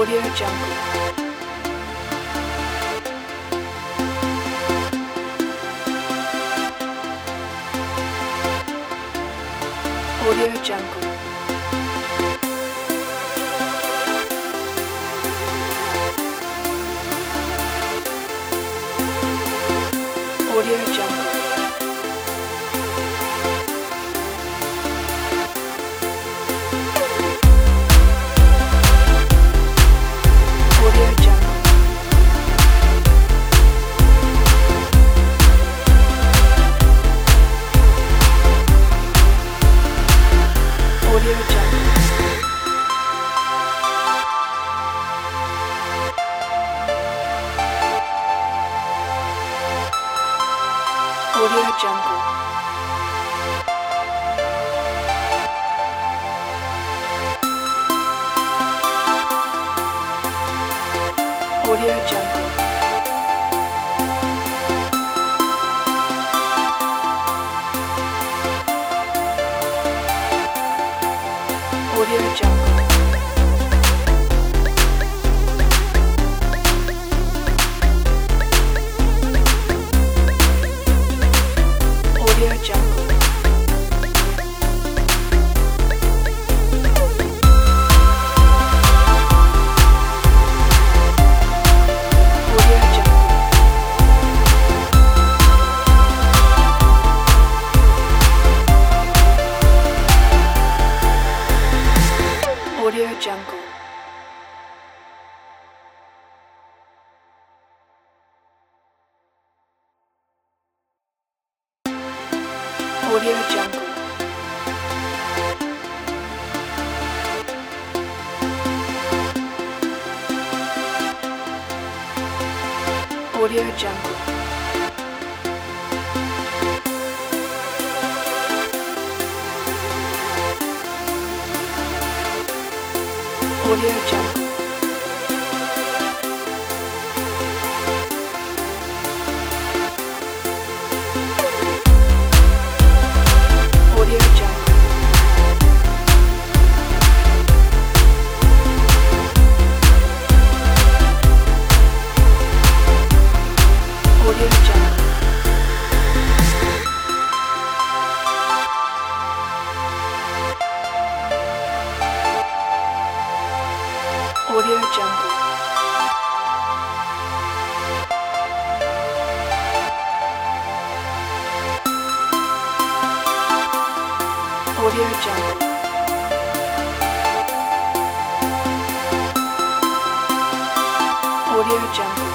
Audio Jungle. Audio Jungle. Audio Jungle. Audio Jungle. Audio Jungle. Audio Jungle. Audio Jungle. Audio Jungle. Audio Jungle. Audio Jungle. Audio Jungle. Audio Jungle. Audio Jungle. Audio Jungle. Audio Jungle. Audio Jungle. Audio Jungle. Audio Jungle. Audio Jungle.